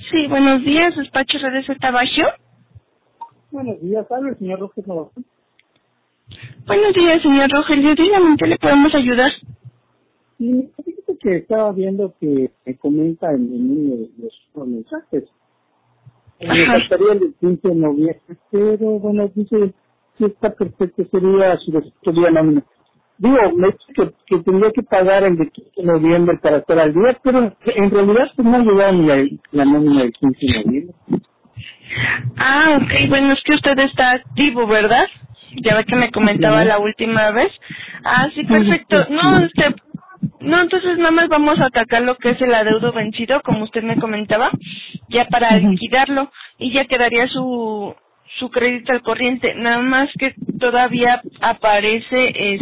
Sí, buenos días, despacho RDZ Bajo. Buenos días, habla el señor Rogelio. Buenos días, señor Rogelio. Dígame, ¿en qué le podemos ayudar? Y fíjate que estaba viendo que me comenta en uno de los mensajes. Me Ajá. faltaría el 15 de noviembre, pero bueno, dice que está perfecto, sería su día nómina. Digo, me dice que tendría que pagar el de 15 de noviembre para estar al día, pero en realidad pues no ha llegado ni la nómina del 15 de noviembre. Ah, ok, bueno, es que usted está activo, ¿verdad? Ya ve que me comentaba la última vez. Ah, sí, perfecto. No, no, entonces nada más vamos a atacar lo que es el adeudo vencido, como usted me comentaba, ya para liquidarlo, y ya quedaría su crédito al corriente. Nada más que todavía aparece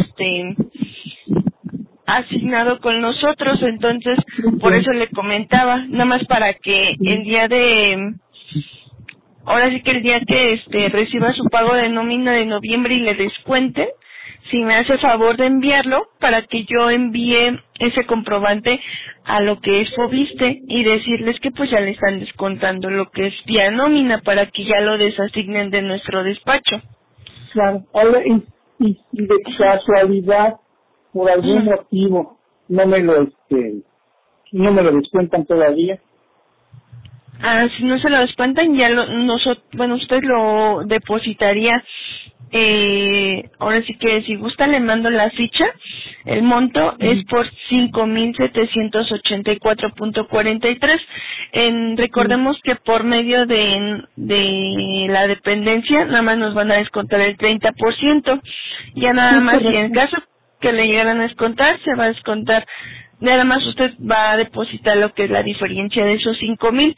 asignado con nosotros, entonces por eso le comentaba, nada más para que el día de ahora sí que el día que reciba su pago de nómina de noviembre y le descuenten, si me hace favor de enviarlo para que yo envíe ese comprobante a lo que es Fobiste y decirles que pues ya le están descontando lo que es vía nómina para que ya lo desasignen de nuestro despacho. Claro, ahora, y si de casualidad, por algún motivo, no me lo descuentan todavía. Ah, si no se lo descuentan, ya bueno, usted lo depositaría. Ahora sí que si gusta le mando la ficha. El monto es por 5,784.43. Recordemos que por medio de la dependencia nada más nos van a descontar el 30%. Ya nada más si en caso que le llegaran a descontar, se va a descontar. Nada más usted va a depositar lo que es la diferencia de esos 5,000.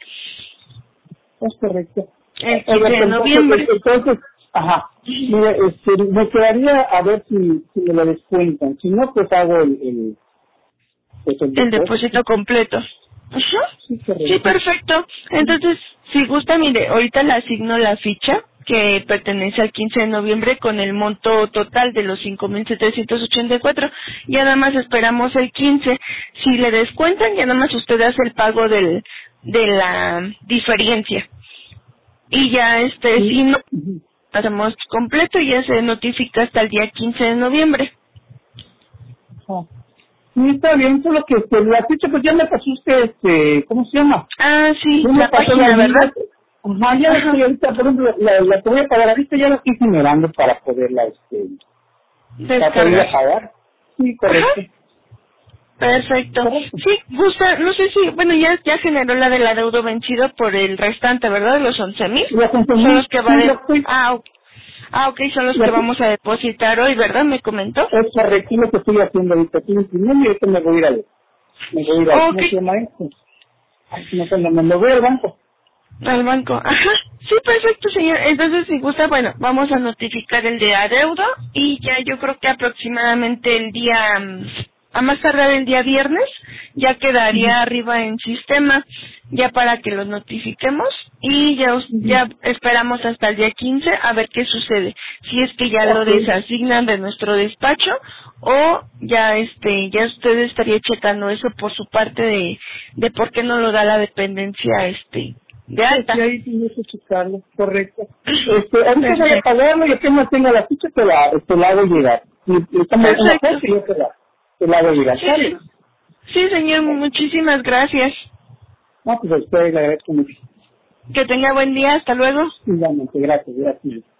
Es correcto. El 15 de noviembre. Entonces, ajá, mira, me quedaría a ver si me lo descuentan. Si no, pues hago el Depósito completo. Ajá. Sí, correcto. Sí, perfecto. Entonces, si gusta, mire, ahorita le asigno la ficha que pertenece al 15 de noviembre con el monto total de los 5,784. Ya nada más esperamos el 15. Si le descuentan, ya nada más usted hace el pago de la diferencia. Y ya si no, hacemos completo y ya se notifica hasta el día 15 de noviembre. Ajá. Sí, está bien, solo que la ficha, pues ya me pasó usted, ¿cómo se llama? Ah, sí, Ya me la pasó página, ¿verdad? Ajá, ya la estoy ahorita, por ejemplo, la que voy a pagar ahorita ya la estoy generando para poderla, para poderla Descargar. pagar. Sí, correcto. Ajá. Perfecto. Correcto. Sí, gusta, no sé si, bueno, ya generó la del adeudo vencido por el restante, ¿verdad? De los 11,000. Las Son los que va sí, de... la estoy, ok, son los que vamos a depositar hoy, ¿verdad? ¿Me comentó? es correcto lo que estoy haciendo ahorita, estoy imprimiendo y ahorita me voy a ir a Ok, ¿cómo se llama esto? Ay, no, cuando me lo voy al banco. al banco. Ajá. Sí, perfecto, señor. Entonces, si gusta, bueno, vamos a notificar el de adeudo y ya yo creo que aproximadamente el día, a más tardar el día viernes, ya quedaría arriba en sistema, ya para que lo notifiquemos y ya esperamos hasta el día 15 a ver qué sucede. Si es que ya lo desasignan de nuestro despacho o ya ya usted estaría checando eso por su parte de por qué no lo da la dependencia de alta. Sí, ahí tienes que checarlo, correcto. Ahorita voy a pagarlo y apenas tenga la ficha te la hago llegar. Y estamos en la fecha y yo te la hago llegar, ¿sabes? Sí, señor, muchísimas gracias. No, pues a ustedes le agradezco mucho. Que tenga buen día, hasta luego. Igualmente, gracias.